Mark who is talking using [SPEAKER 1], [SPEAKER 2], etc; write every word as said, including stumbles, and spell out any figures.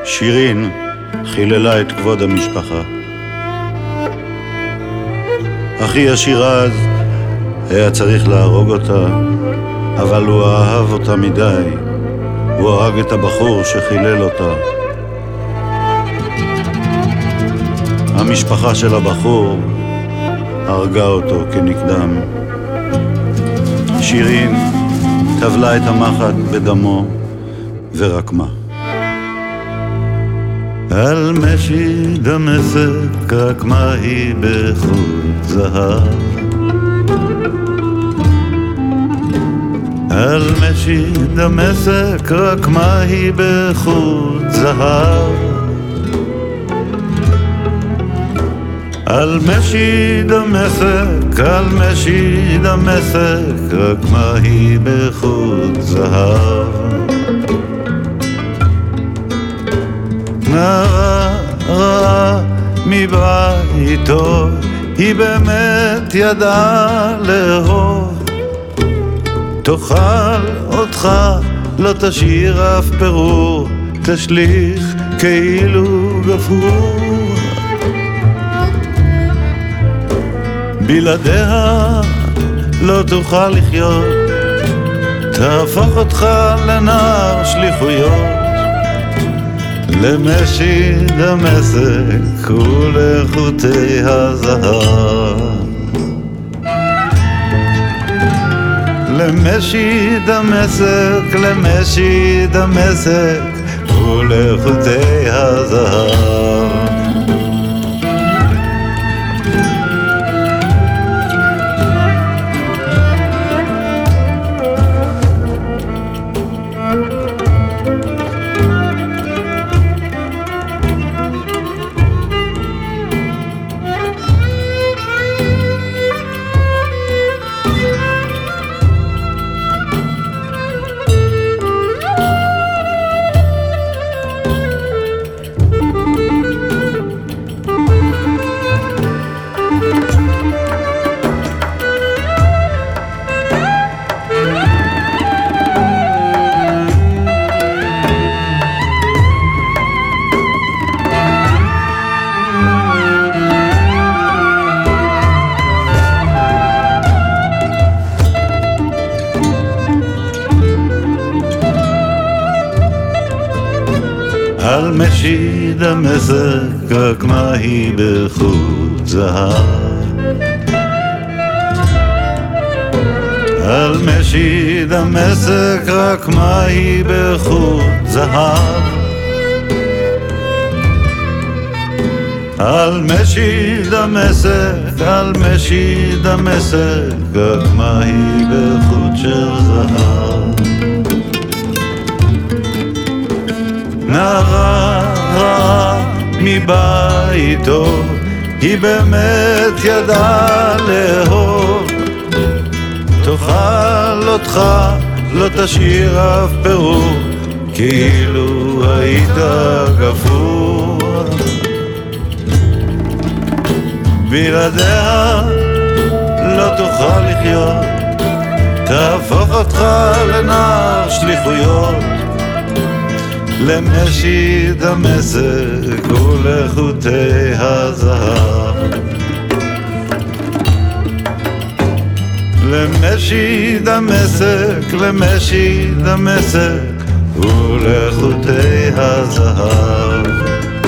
[SPEAKER 1] שירין חיללה את כבוד המשפחה. אחי השירז היה צריך להרוג אותה, אבל הוא אהב אותה מדי. הוא הרג את הבחור שחילל אותה. המשפחה של הבחור הרגה אותו כנקדם. שירין טבלה את המחט בדמו ורקמה. על משי דמשק רקמה היא בחוט זהב, על משי דמשק רקמה היא בחוט זהב, על משי דמשק, על משי דמשק רקמה היא בחוט זהב. נערה רעה מביתו, היא באמת ידעה לאהוב. תאכל אותך, לא תשאיר אף פירור, תשליך כאילו גפרור. בלעדיה לא תוכל לחיות, תהפוך אותך לנער שליחויות. למשי דמשק ולחוטי הזהב, למשי דמשק, למשי דמשק ולחוטי הזהב. על משי דמשק רקמה היא בחוט זהב, על משי דמשק רקמה היא בחוט זהב, על משי דמשק, על משי דמשק רקמה היא בחוט של זהב. נערה רעה מביתו, היא באמת ידעה לאהוב. תאכל אותך, לא תשאיר אף פירור, כאילו היית גפור. בלעדיה לא תוכל לחיות, תהפוך אותך לנער שליחויות. למשי דמשק ולחוטי הזהב, למשי דמשק, למשי דמשק ולחוטי הזהב.